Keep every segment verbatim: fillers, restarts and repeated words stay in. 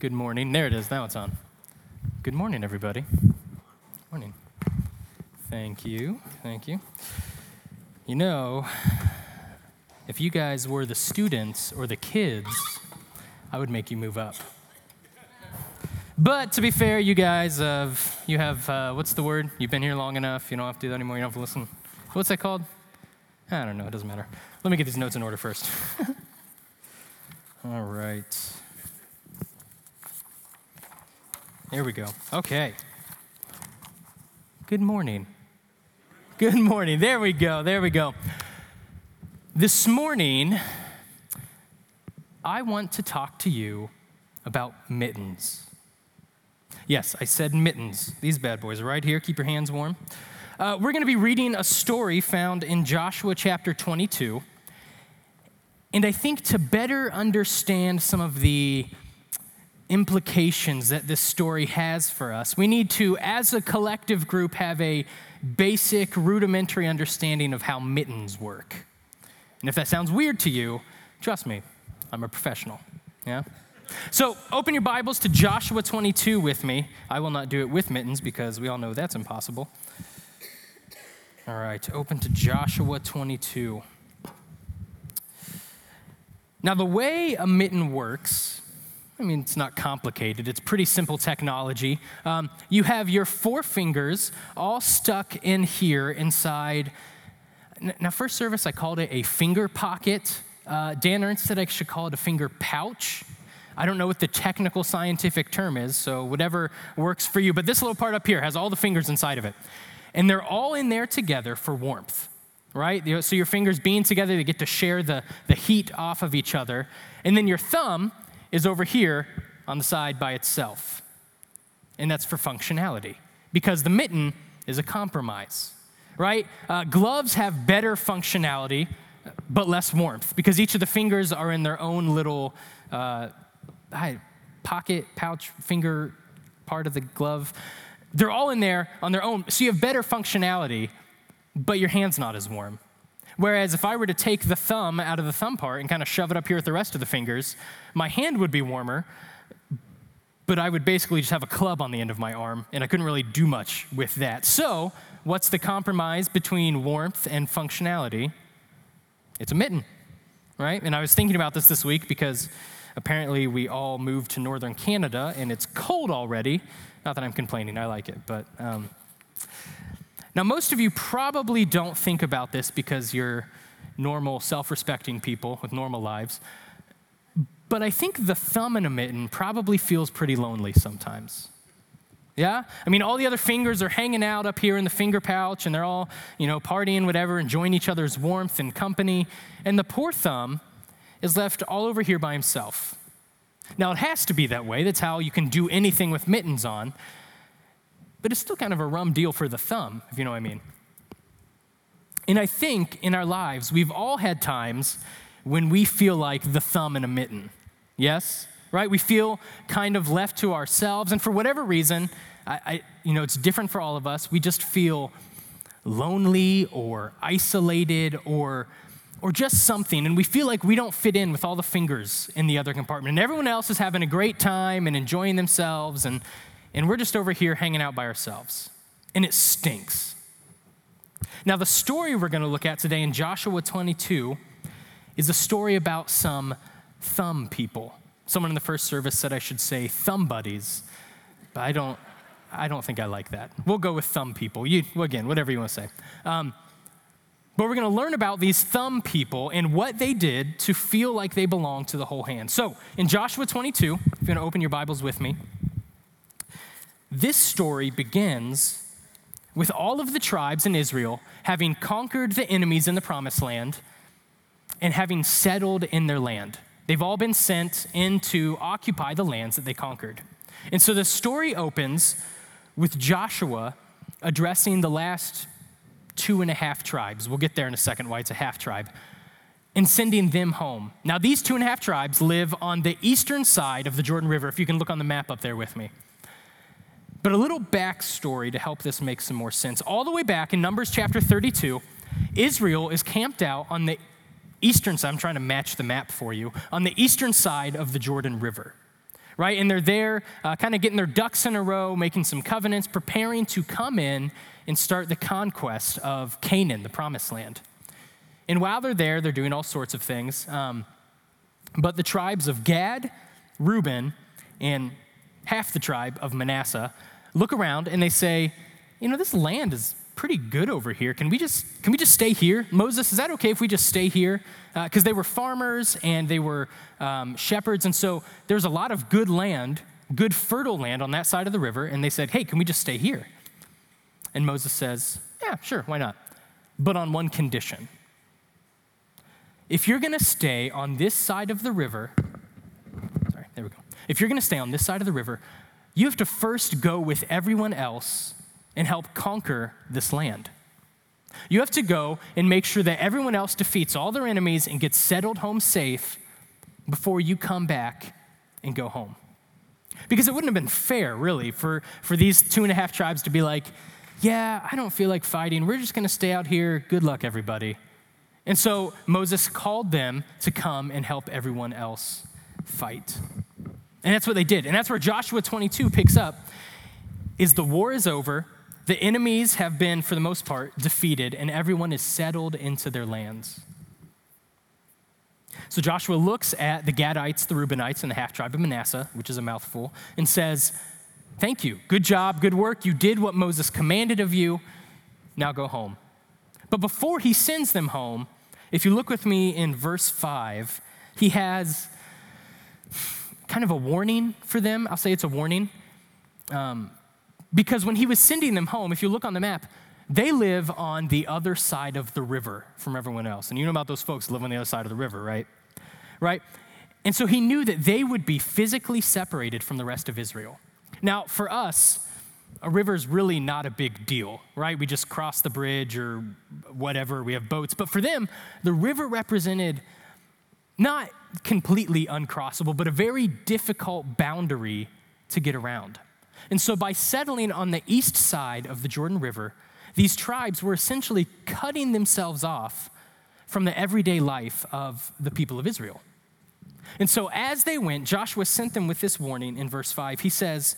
Good morning. There it is. Now it's on. Good morning, everybody. Morning. Thank you. Thank you. You know, if you guys were the students or the kids, I would make you move up. But to be fair, you guys, uh, you have, uh, what's the word? You've been here long enough. You don't have to do that anymore. You don't have to listen. What's that called? I don't know. It doesn't matter. Let me get these notes in order first. All right. There we go. Okay. Good morning. Good morning. There we go. There we go. This morning, I want to talk to you about mittens. Yes, I said mittens. These bad boys are right here. Keep your hands warm. Uh, we're going to be reading a story found in Joshua chapter twenty-two. And I think to better understand some of the implications that this story has for us, we need to, as a collective group, have a basic, rudimentary understanding of how mittens work. And if that sounds weird to you, trust me, I'm a professional, yeah? So open your Bibles to Joshua twenty-two with me. I will not do it with mittens because we all know that's impossible. All right, open to Joshua twenty-two. Now, the way a mitten works, I mean, it's not complicated. It's pretty simple technology. Um, you have your four fingers all stuck in here inside. Now, first service, I called it a finger pocket. Uh, Dan Ernst said I should call it a finger pouch. I don't know what the technical scientific term is, so whatever works for you. But this little part up here has all the fingers inside of it. And they're all in there together for warmth, right? So your fingers being together, they get to share the, the heat off of each other. And then your thumb is over here on the side by itself. And that's for functionality, because the mitten is a compromise, right? Uh, gloves have better functionality, but less warmth, because each of the fingers are in their own little uh, pocket, pouch, finger part of the glove. They're all in there on their own, so you have better functionality, but your hand's not as warm. Whereas if I were to take the thumb out of the thumb part and kind of shove it up here with the rest of the fingers, my hand would be warmer, but I would basically just have a club on the end of my arm, and I couldn't really do much with that. So what's the compromise between warmth and functionality? It's a mitten, right? And I was thinking about this this week because apparently we all moved to northern Canada, and it's cold already. Not that I'm complaining, I like it, but... Um, Now, most of you probably don't think about this because you're normal, self-respecting people with normal lives, but I think the thumb in a mitten probably feels pretty lonely sometimes. Yeah? I mean, all the other fingers are hanging out up here in the finger pouch, and they're all, you know, partying, whatever, enjoying each other's warmth and company, and the poor thumb is left all over here by himself. Now, it has to be that way. That's how you can do anything with mittens on. But it's still kind of a rum deal for the thumb, if you know what I mean. And I think in our lives, we've all had times when we feel like the thumb in a mitten. Yes? Right? We feel kind of left to ourselves. And for whatever reason, I, I, you know, it's different for all of us. We just feel lonely or isolated or, or just something. And we feel like we don't fit in with all the fingers in the other compartment. And everyone else is having a great time and enjoying themselves, and And we're just over here hanging out by ourselves. And it stinks. Now, the story we're going to look at today in Joshua twenty-two is a story about some thumb people. Someone in the first service said I should say thumb buddies, but I don't, I don't think I like that. We'll go with thumb people. You, again, whatever you want to say. Um, but we're going to learn about these thumb people and what they did to feel like they belong to the whole hand. So, in Joshua twenty-two, if you're going to open your Bibles with me, this story begins with all of the tribes in Israel having conquered the enemies in the promised land and having settled in their land. They've all been sent in to occupy the lands that they conquered. And so the story opens with Joshua addressing the last two and a half tribes. We'll get there in a second why it's a half tribe. And sending them home. Now, these two and a half tribes live on the eastern side of the Jordan River, if you can look on the map up there with me. But a little backstory to help this make some more sense. All the way back in Numbers chapter thirty-two, Israel is camped out on the eastern side. I'm trying to match the map for you. On the eastern side of the Jordan River. right? And they're there uh, kind of getting their ducks in a row, making some covenants, preparing to come in and start the conquest of Canaan, the promised land. And while they're there, they're doing all sorts of things. Um, but the tribes of Gad, Reuben, and half the tribe of Manasseh look around and they say, you know, this land is pretty good over here. Can we just can we just stay here? Moses, is that okay if we just stay here? Because uh, they were farmers and they were um, shepherds, and so there's a lot of good land, good fertile land on that side of the river, and they said, hey, can we just stay here? And Moses says, yeah, sure, why not? But on one condition. If you're gonna stay on this side of the river, sorry, there we go. If you're gonna stay on this side of the river, you have to first go with everyone else and help conquer this land. You have to go and make sure that everyone else defeats all their enemies and gets settled home safe before you come back and go home. Because it wouldn't have been fair, really, for, for these two and a half tribes to be like, yeah, I don't feel like fighting. We're just gonna stay out here. Good luck, everybody. And so Moses called them to come and help everyone else fight. And that's what they did. And that's where Joshua twenty-two picks up, is the war is over. The enemies have been, for the most part, defeated, and everyone is settled into their lands. So Joshua looks at the Gadites, the Reubenites, and the half-tribe of Manasseh, which is a mouthful, and says, thank you, good job, good work, you did what Moses commanded of you, now go home. But before he sends them home, if you look with me in verse five, he has kind of a warning for them. I'll say it's a warning. Um, Because when he was sending them home, if you look on the map, they live on the other side of the river from everyone else. And you know about those folks who live on the other side of the river, right? Right? And so he knew that they would be physically separated from the rest of Israel. Now, for us, a river is really not a big deal, right? We just cross the bridge or whatever. We have boats. But for them, the river represented not completely uncrossable, but a very difficult boundary to get around. And so by settling on the east side of the Jordan River, these tribes were essentially cutting themselves off from the everyday life of the people of Israel. And so as they went, Joshua sent them with this warning in verse five. He says,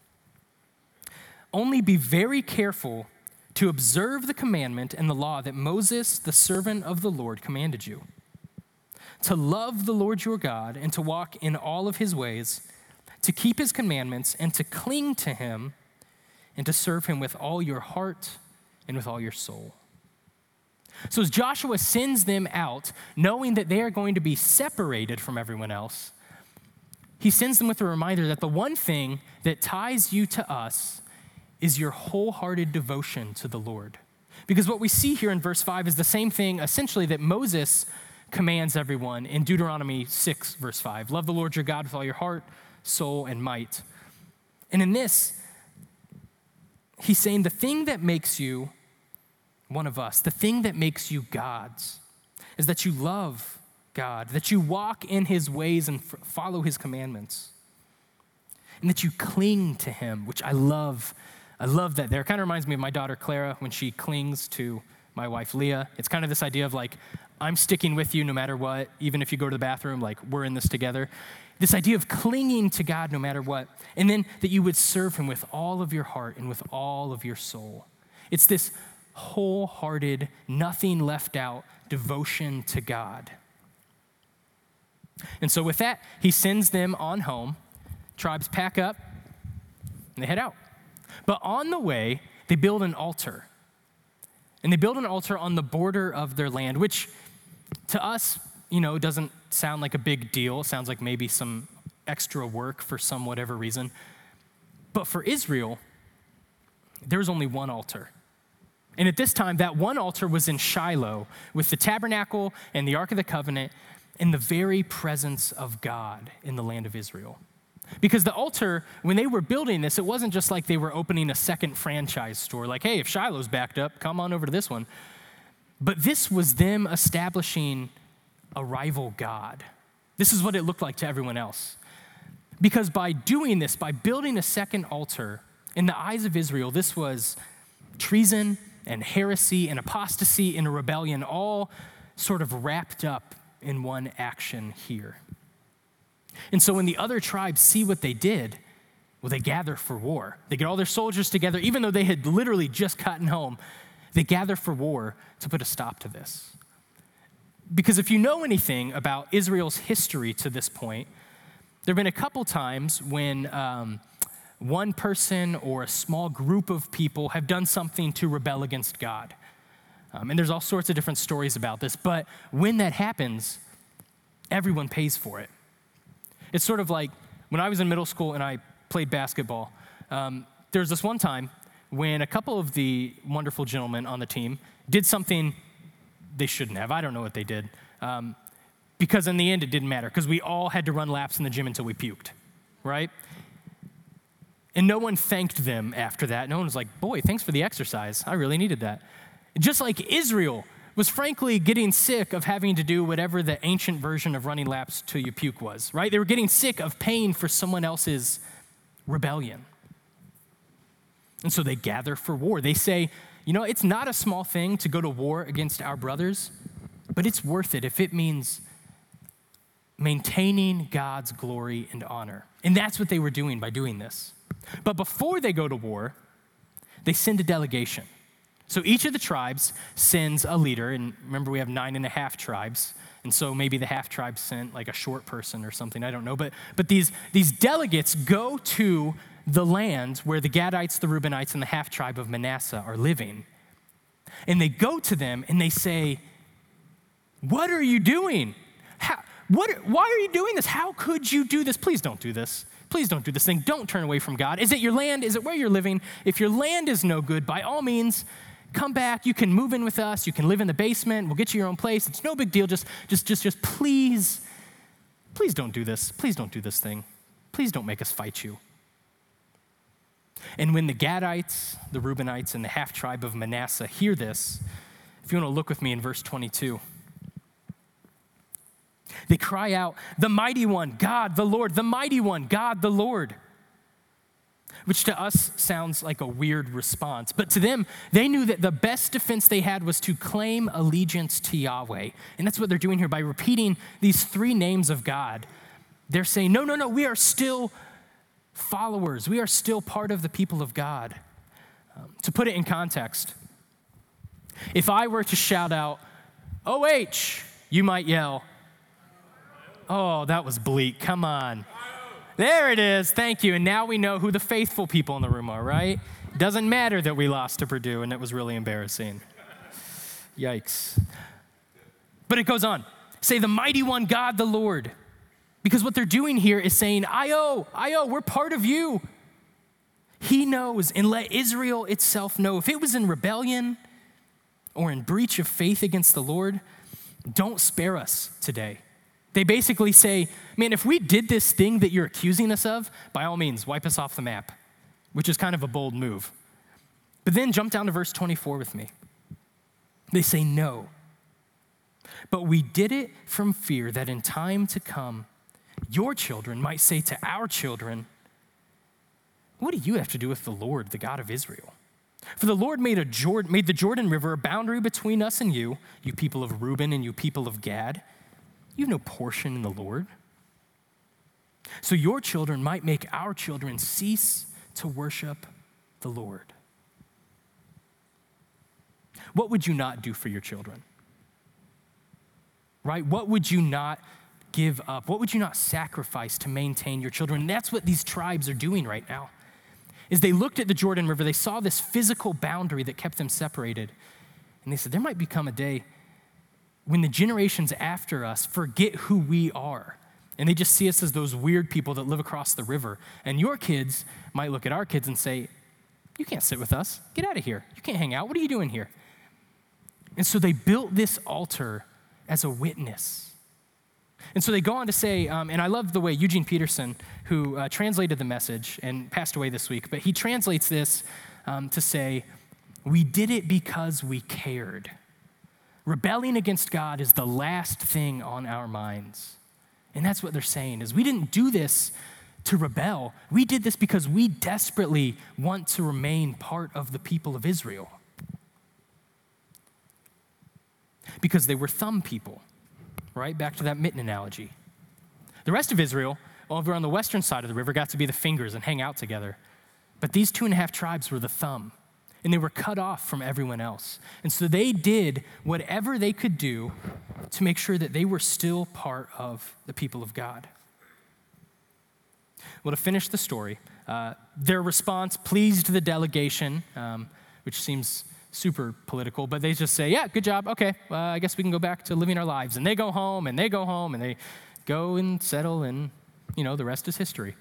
only be very careful to observe the commandment and the law that Moses, the servant of the Lord, commanded you, to love the Lord your God and to walk in all of his ways, to keep his commandments and to cling to him and to serve him with all your heart and with all your soul. So as Joshua sends them out, knowing that they are going to be separated from everyone else, he sends them with a reminder that the one thing that ties you to us is your wholehearted devotion to the Lord. Because what we see here in verse five is the same thing essentially that Moses commands everyone in Deuteronomy six, verse five. Love the Lord your God with all your heart, soul, and might. And in this, he's saying the thing that makes you one of us, the thing that makes you God's, is that you love God, that you walk in his ways and f- follow his commandments, and that you cling to him, which I love. I love that there. It kind of reminds me of my daughter Clara when she clings to my wife Leah. It's kind of this idea of like, I'm sticking with you no matter what, even if you go to the bathroom, like we're in this together. This idea of clinging to God no matter what, and then that you would serve him with all of your heart and with all of your soul. It's this wholehearted, nothing left out devotion to God. And so with that, he sends them on home. Tribes pack up and they head out. But on the way, they build an altar. And they build an altar on the border of their land, which to us, you know, doesn't sound like a big deal. It sounds like maybe some extra work for some whatever reason. But for Israel, there was only one altar. And at this time, that one altar was in Shiloh with the tabernacle and the Ark of the Covenant in the very presence of God in the land of Israel. Because the altar, when they were building this, it wasn't just like they were opening a second franchise store, like, hey, if Shiloh's backed up, come on over to this one. But this was them establishing a rival God. This is what it looked like to everyone else. Because by doing this, by building a second altar, in the eyes of Israel, this was treason and heresy and apostasy and a rebellion, all sort of wrapped up in one action here. And so when the other tribes see what they did, well, they gather for war. They get all their soldiers together, even though they had literally just gotten home. They gather for war to put a stop to this. Because if you know anything about Israel's history to this point, there have been a couple times when um, one person or a small group of people have done something to rebel against God. Um, and there's all sorts of different stories about this. But when that happens, everyone pays for it. It's sort of like when I was in middle school and I played basketball, um, there was this one time when a couple of the wonderful gentlemen on the team did something they shouldn't have. I don't know what they did. Um, because in the end, it didn't matter because we all had to run laps in the gym until we puked, right? And no one thanked them after that. No one was like, boy, thanks for the exercise. I really needed that. Just like Israel was frankly getting sick of having to do whatever the ancient version of running laps till you puke was, right? They were getting sick of paying for someone else's rebellion. And so they gather for war. They say, you know, it's not a small thing to go to war against our brothers, but it's worth it if it means maintaining God's glory and honor. And that's what they were doing by doing this. But before they go to war, they send a delegation. So each of the tribes sends a leader, and remember we have nine and a half tribes, and so maybe the half tribe sent like a short person or something, I don't know. But, but these, these delegates go to the land where the Gadites, the Reubenites, and the half tribe of Manasseh are living. And they go to them and they say, what are you doing? How, what, why are you doing this? How could you do this? Please don't do this. Please don't do this thing. Don't turn away from God. Is it your land? Is it where you're living? If your land is no good, by all means, come back. You can move in with us. You can live in the basement. We'll get you your own place. It's no big deal. Just, just, just, just please, please don't do this. Please don't do this thing. Please don't make us fight you. And when the Gadites, the Reubenites, and the half tribe of Manasseh hear this, if you want to look with me in verse twenty-two, they cry out, the mighty one, God, the Lord, the mighty one, God, the Lord. Which to us sounds like a weird response. But to them, they knew that the best defense they had was to claim allegiance to Yahweh. And that's what they're doing here by repeating these three names of God. They're saying, no, no, no, we are still followers. We are still part of the people of God. Um, to put it in context, if I were to shout out, O H, you might yell, oh, that was bleak. Come on. There it is. Thank you. And now we know who the faithful people in the room are, right? Doesn't matter that we lost to Purdue and it was really embarrassing. Yikes. But it goes on. Say the mighty one, God the Lord. Because what they're doing here is saying, Io, Io, we're part of you. He knows, and let Israel itself know. If it was in rebellion or in breach of faith against the Lord, don't spare us today. They basically say, man, if we did this thing that you're accusing us of, by all means, wipe us off the map, which is kind of a bold move. But then jump down to verse twenty-four with me. They say, no, but we did it from fear that in time to come, your children might say to our children, what do you have to do with the Lord, the God of Israel? For the Lord made, a Jordan, made the Jordan River a boundary between us and you, you people of Reuben and you people of Gad. You have no portion in the Lord. So your children might make our children cease to worship the Lord. What would you not do for your children? Right? What would you not give up? What would you not sacrifice to maintain your children? And that's what these tribes are doing right now. Is they looked at the Jordan River, they saw this physical boundary that kept them separated. And they said, there might become a day when the generations after us forget who we are. And they just see us as those weird people that live across the river. And your kids might look at our kids and say, you can't sit with us. Get out of here. You can't hang out. What are you doing here? And so they built this altar as a witness. And so they go on to say, um, and I love the way Eugene Peterson, who uh, translated the Message and passed away this week, but he translates this um, to say, we did it because we cared. Rebelling against God is the last thing on our minds. And that's what they're saying, is we didn't do this to rebel. We did this because we desperately want to remain part of the people of Israel. Because they were thumb people, right? Back to that mitten analogy. The rest of Israel, over on the western side of the river got to be the fingers and hang out together. But these two and a half tribes were the thumb, and they were cut off from everyone else. And so they did whatever they could do to make sure that they were still part of the people of God. Well, to finish the story, uh, their response pleased the delegation, um, which seems super political, but they just say, yeah, good job, okay, uh, I guess we can go back to living our lives. And they go home, and they go home, and they go and settle, and, you know, the rest is history.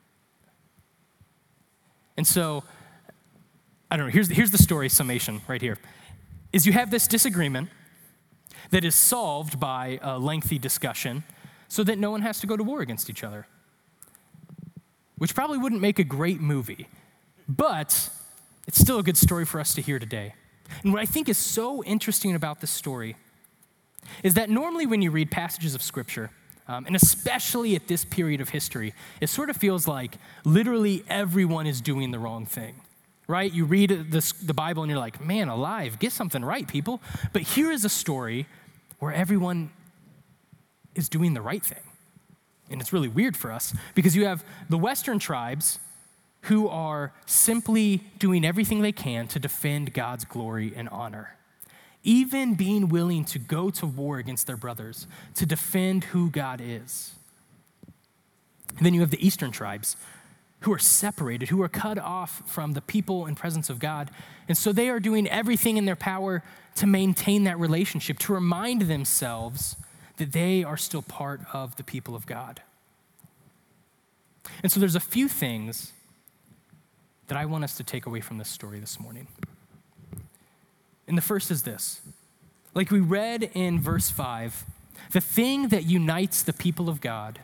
And so, I don't know, here's, here's the story summation right here, is you have this disagreement that is solved by a lengthy discussion so that no one has to go to war against each other, which probably wouldn't make a great movie, but it's still a good story for us to hear today. And what I think is so interesting about this story is that normally when you read passages of Scripture, um, and especially at this period of history, it sort of feels like literally everyone is doing the wrong thing, right? You read this, the Bible and you're like, man alive, get something right, people. But here is a story where everyone is doing the right thing. And it's really weird for us because you have the Western tribes who are simply doing everything they can to defend God's glory and honor, even being willing to go to war against their brothers to defend who God is. And then you have the Eastern tribes who are separated, who are cut off from the people and presence of God. And so they are doing everything in their power to maintain that relationship, to remind themselves that they are still part of the people of God. And so there's a few things that I want us to take away from this story this morning. And the first is this. Like we read in verse five, the thing that unites the people of God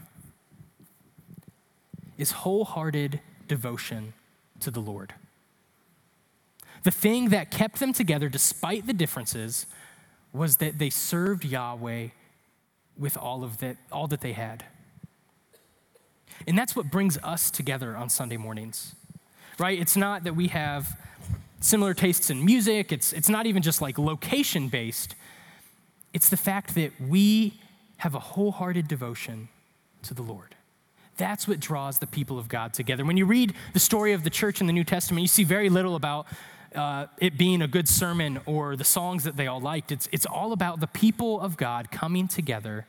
is wholehearted devotion to the Lord. The thing that kept them together despite the differences was that they served Yahweh with all of that, all that they had. And that's what brings us together on Sunday mornings, right? It's not that we have similar tastes in music. It's, it's not even just like location-based. It's the fact that we have a wholehearted devotion to the Lord. That's what draws the people of God together. When you read the story of the church in the New Testament, you see very little about uh, it being a good sermon or the songs that they all liked. It's, it's all about the people of God coming together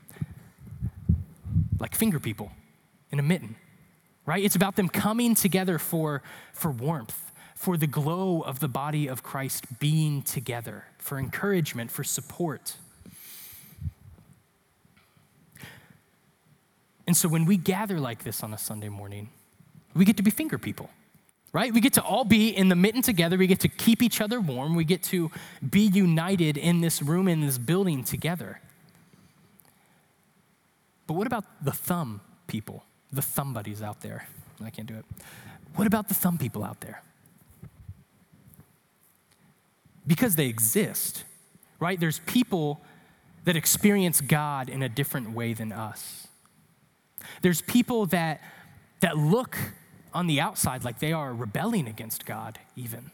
like finger people in a mitten, right? It's about them coming together for, for warmth, for the glow of the body of Christ being together, for encouragement, for support. And so when we gather like this on a Sunday morning, we get to be finger people, right? We get to all be in the mitten together. We get to keep each other warm. We get to be united in this room, in this building together. But what about the thumb people, the thumb buddies out there? I can't do it. What about the thumb people out there? Because they exist, right? There's people that experience God in a different way than us. There's people that, that look on the outside like they are rebelling against God even.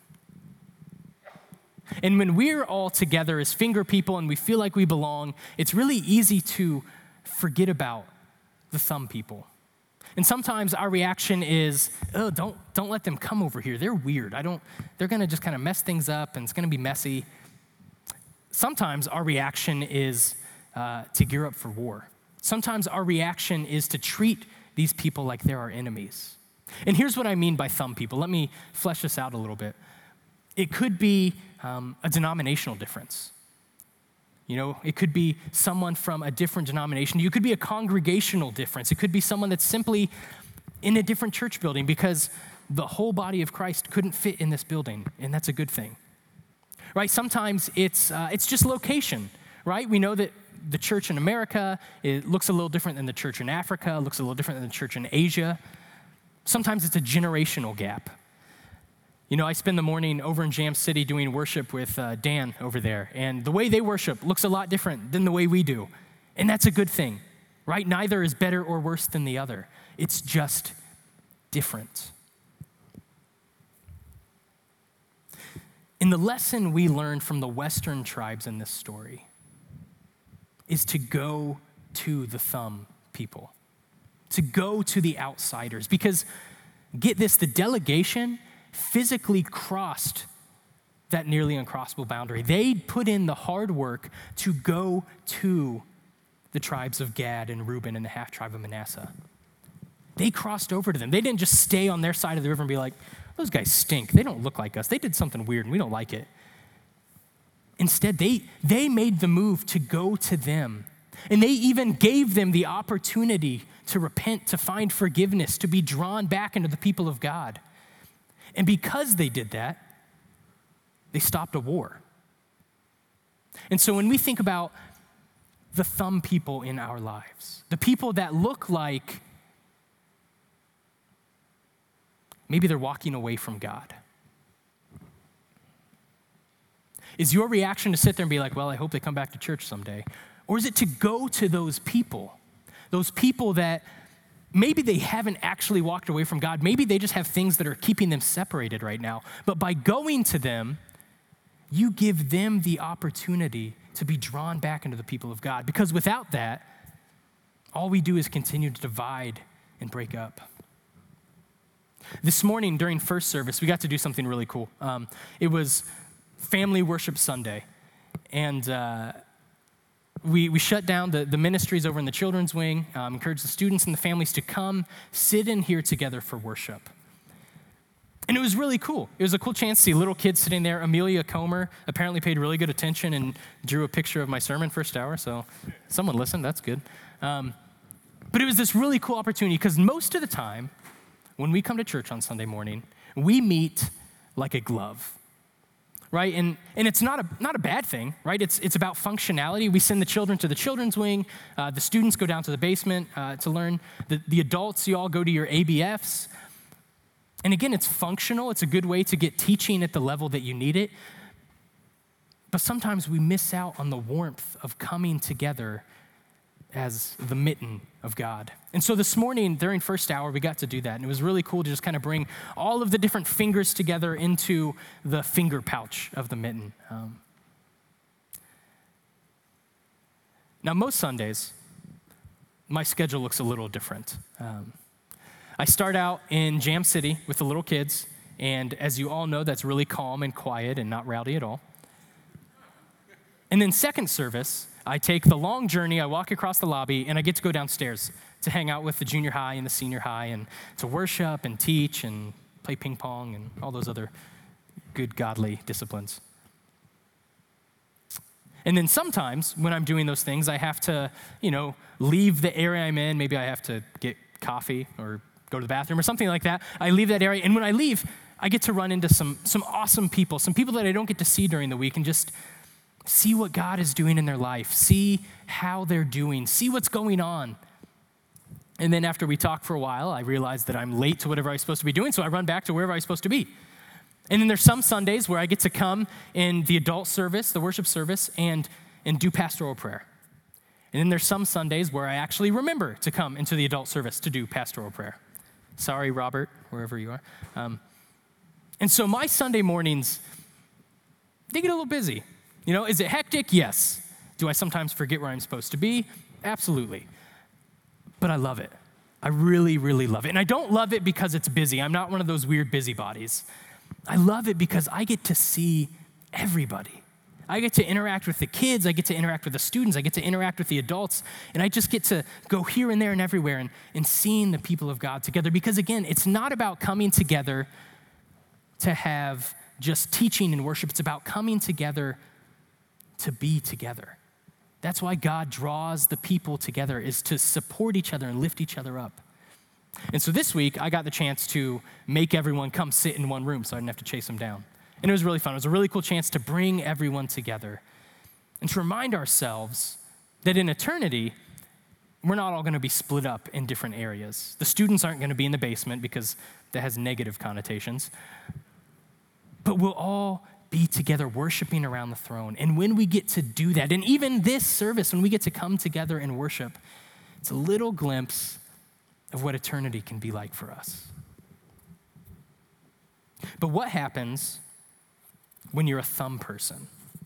And when we're all together as finger people and we feel like we belong, it's really easy to forget about the thumb people. And sometimes our reaction is, oh, don't, don't let them come over here. They're weird. I don't, they're gonna just kind of mess things up and it's gonna be messy. Sometimes our reaction is uh, to gear up for war. Sometimes our reaction is to treat these people like they're our enemies. And here's what I mean by thumb people. Let me flesh this out a little bit. It could be um, a denominational difference. You know, it could be someone from a different denomination. You could be a congregational difference. It could be someone that's simply in a different church building because the whole body of Christ couldn't fit in this building, and that's a good thing, right? Sometimes it's uh, it's just location, right? We know that the church in America, it looks a little different than the church in Africa, looks a little different than the church in Asia. Sometimes it's a generational gap. You know, I spend the morning over in Jam City doing worship with uh, Dan over there, and the way they worship looks a lot different than the way we do, and that's a good thing, right? Neither is better or worse than the other. It's just different. And the lesson we learned from the Western tribes in this story is to go to the thumb people. to go to the outsiders. Because, get this, the delegation physically crossed that nearly uncrossable boundary. They put in the hard work to go to the tribes of Gad and Reuben and the half-tribe of Manasseh. They crossed over to them. They didn't just stay on their side of the river and be like, those guys stink. They don't look like us. They did something weird and we don't like it. Instead, they, they made the move to go to them. And they even gave them the opportunity to repent, to find forgiveness, to be drawn back into the people of God. And because they did that, they stopped a war. And so when we think about the thumb people in our lives, the people that look like maybe they're walking away from God, is your reaction to sit there and be like, well, I hope they come back to church someday? Or is it to go to those people, those people that maybe they haven't actually walked away from God, maybe they just have things that are keeping them separated right now, but by going to them, you give them the opportunity to be drawn back into the people of God. Because without that, all we do is continue to divide and break up. This morning during first service, we got to do something really cool. Um, it was Family Worship Sunday. And uh, we, we shut down the, the ministries over in the children's wing, um, encouraged the students and the families to come sit in here together for worship. And it was really cool. It was a cool chance to see little kids sitting there. Amelia Comer apparently paid really good attention and drew a picture of my sermon first hour, so someone listened, that's good. Um, but it was this really cool opportunity because most of the time, when we come to church on Sunday morning, we meet like a glove, right? And and it's not a not a bad thing, right? It's it's about functionality. We send the children to the children's wing. Uh, the students go down to the basement uh, to learn. The, the adults, you all go to your A B Fs. And again, it's functional. It's a good way to get teaching at the level that you need it. But sometimes we miss out on the warmth of coming together as the mitten of God. And so this morning during first hour, we got to do that. And it was really cool to just kind of bring all of the different fingers together into the finger pouch of the mitten. Um, now, most Sundays, my schedule looks a little different. Um, I start out in Jam City with the little kids, and as you all know, that's really calm and quiet and not rowdy at all. And then second service, I take the long journey, I walk across the lobby, and I get to go downstairs to hang out with the junior high and the senior high and to worship and teach and play ping pong and all those other good godly disciplines. And then sometimes when I'm doing those things, I have to, you know, leave the area I'm in. Maybe I have to get coffee or go to the bathroom or something like that. I leave that area, and when I leave, I get to run into some, some awesome people, some people that I don't get to see during the week, and just see what God is doing in their life, see how they're doing, see what's going on. And then after we talk for a while, I realize that I'm late to whatever I was supposed to be doing, so I run back to wherever I was supposed to be. And then there's some Sundays where I get to come in the adult service, the worship service, and, and do pastoral prayer. And then there's some Sundays where I actually remember to come into the adult service to do pastoral prayer. Sorry, Robert, wherever you are. Um, and so my Sunday mornings, they get a little busy. You know, is it hectic? Yes. Do I sometimes forget where I'm supposed to be? Absolutely. But I love it. I really, really love it. And I don't love it because it's busy. I'm not one of those weird busybodies. I love it because I get to see everybody. I get to interact with the kids. I get to interact with the students. I get to interact with the adults. And I just get to go here and there and everywhere and, and seeing the people of God together. Because again, it's not about coming together to have just teaching and worship. It's about coming together to be together. That's why God draws the people together, is to support each other and lift each other up. And so this week, I got the chance to make everyone come sit in one room so I didn't have to chase them down. And it was really fun. It was a really cool chance to bring everyone together and to remind ourselves that in eternity, we're not all going to be split up in different areas. The students aren't going to be in the basement because that has negative connotations. But we'll all be together worshiping around the throne. And when we get to do that, and even this service, when we get to come together and worship, it's a little glimpse of what eternity can be like for us. But what happens when you're a thumb person?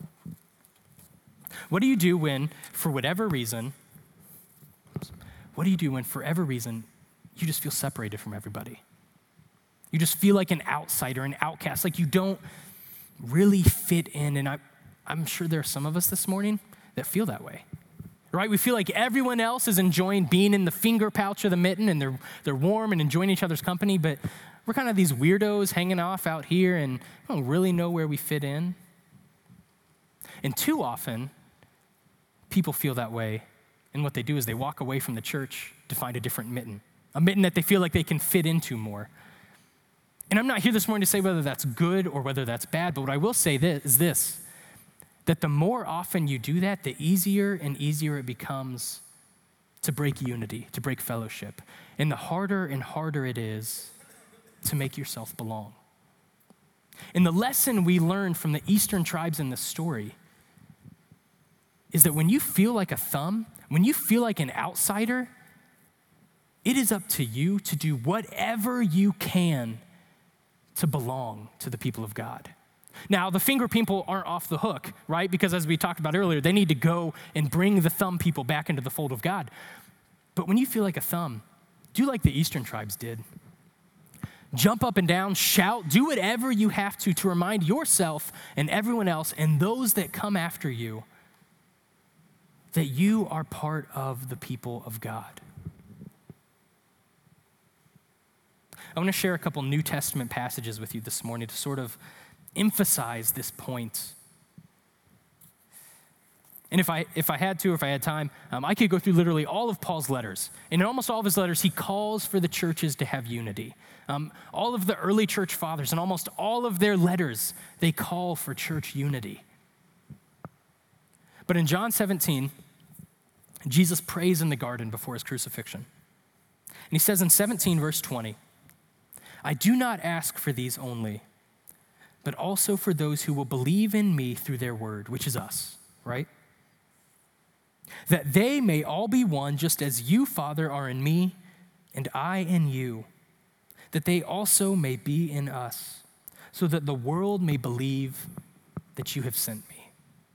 What do you do when, for whatever reason, what do you do when, for whatever reason, you just feel separated from everybody. You just feel like an outsider, an outcast, like you don't really fit in. And I, I'm sure there are some of us this morning that feel that way, right? We feel like everyone else is enjoying being in the finger pouch of the mitten and they're, they're warm and enjoying each other's company, but we're kind of these weirdos hanging off out here and we don't really know where we fit in. And too often, people feel that way. And what they do is they walk away from the church to find a different mitten, a mitten that they feel like they can fit into more. And I'm not here this morning to say whether that's good or whether that's bad, but what I will say this, is this, that the more often you do that, the easier and easier it becomes to break unity, to break fellowship. And the harder and harder it is to make yourself belong. And the lesson we learned from the Eastern tribes in this story is that when you feel like a thumb, when you feel like an outsider, it is up to you to do whatever you can to belong to the people of God. Now, the finger people aren't off the hook, right? Because as we talked about earlier, they need to go and bring the thumb people back into the fold of God. But when you feel like a thumb, do like the Eastern tribes did. Jump up and down, shout, do whatever you have to to remind yourself and everyone else and those that come after you that you are part of the people of God. I want to share a couple New Testament passages with you this morning to sort of emphasize this point. And if I if I had to, or if I had time, um, I could go through literally all of Paul's letters. And in almost all of his letters, he calls for the churches to have unity. Um, all of the early church fathers and almost all of their letters, they call for church unity. But in John seventeen, Jesus prays in the garden before his crucifixion. And he says in seventeen, verse twenty, I do not ask for these only, but also for those who will believe in me through their word, which is us, right? That they may all be one, just as you, Father, are in me, and I in you, that they also may be in us, so that the world may believe that you have sent me.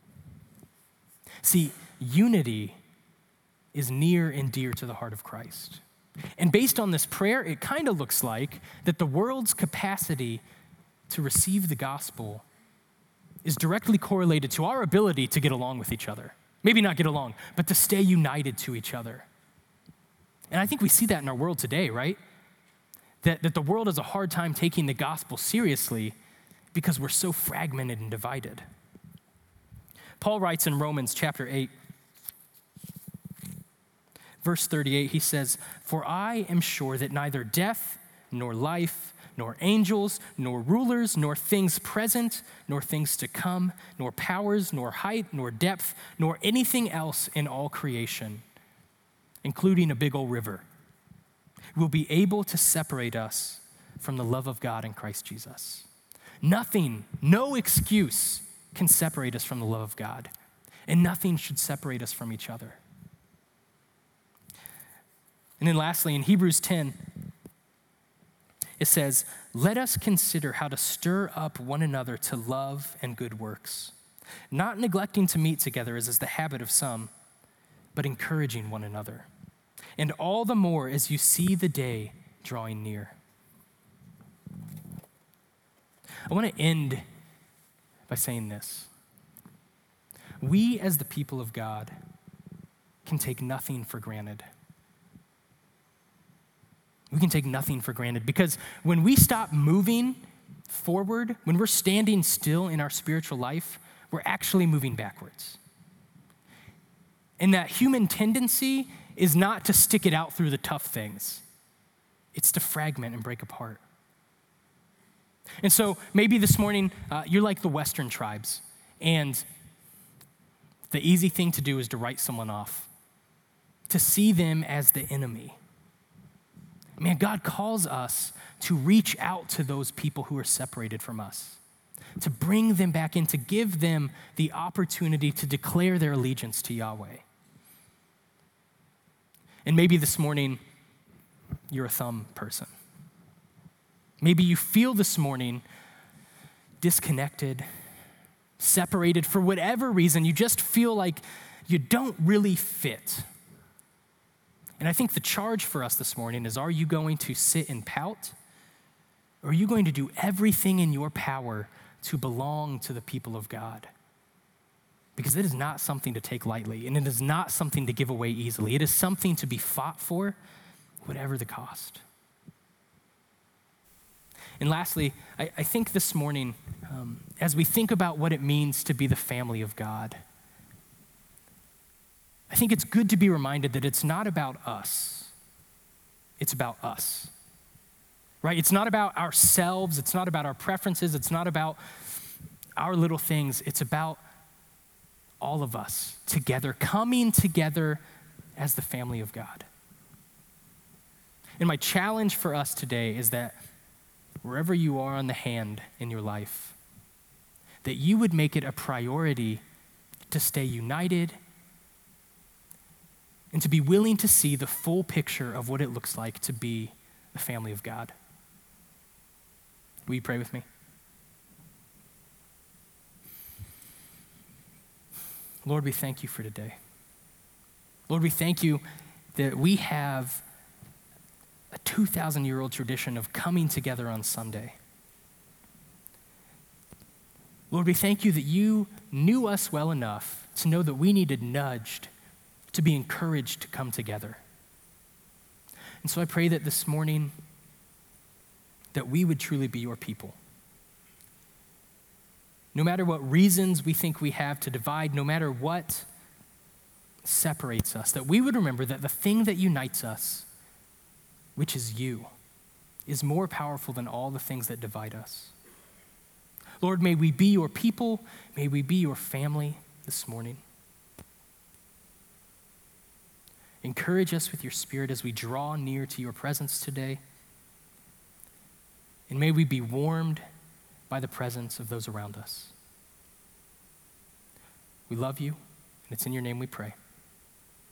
See, unity is near and dear to the heart of Christ. And based on this prayer, it kind of looks like that the world's capacity to receive the gospel is directly correlated to our ability to get along with each other. Maybe not get along, but to stay united to each other. And I think we see that in our world today, right? That, that the world has a hard time taking the gospel seriously because we're so fragmented and divided. Paul writes in Romans chapter eight, verse thirty-eight, he says, for I am sure that neither death nor life, nor angels, nor rulers, nor things present, nor things to come, nor powers, nor height, nor depth, nor anything else in all creation, including a big old river, will be able to separate us from the love of God in Christ Jesus. Nothing, no excuse can separate us from the love of God, and nothing should separate us from each other. And then lastly, in Hebrews ten, it says, let us consider how to stir up one another to love and good works, not neglecting to meet together as is the habit of some, but encouraging one another. And all the more as you see the day drawing near. I want to end by saying this. We as the people of God can take nothing for granted. We can take nothing for granted because when we stop moving forward, when we're standing still in our spiritual life, we're actually moving backwards. And that human tendency is not to stick it out through the tough things. It's to fragment and break apart. And so maybe this morning, uh, you're like the Western tribes, and the easy thing to do is to write someone off, to see them as the enemy. Man, God calls us to reach out to those people who are separated from us, to bring them back in, to give them the opportunity to declare their allegiance to Yahweh. And maybe this morning, you're a thumb person. Maybe you feel this morning disconnected, separated for whatever reason. You just feel like you don't really fit. And I think the charge for us this morning is, are you going to sit and pout? Or are you going to do everything in your power to belong to the people of God? Because it is not something to take lightly, and it is not something to give away easily. It is something to be fought for, whatever the cost. And lastly, I, I think this morning, um, as we think about what it means to be the family of God, I think it's good to be reminded that it's not about us. It's about us, right? It's not about ourselves. It's not about our preferences. It's not about our little things. It's about all of us together, coming together as the family of God. And my challenge for us today is that wherever you are on the hand in your life, that you would make it a priority to stay united and to be willing to see the full picture of what it looks like to be the family of God. Will you pray with me? Lord, we thank you for today. Lord, we thank you that we have a two thousand year old tradition of coming together on Sunday. Lord, we thank you that you knew us well enough to know that we needed nudged, to be encouraged to come together. And so I pray that this morning that we would truly be your people. No matter what reasons we think we have to divide, no matter what separates us, that we would remember that the thing that unites us, which is you, is more powerful than all the things that divide us. Lord, may we be your people. May we be your family this morning. Encourage us with your Spirit as we draw near to your presence today. And may we be warmed by the presence of those around us. We love you, and it's in your name we pray.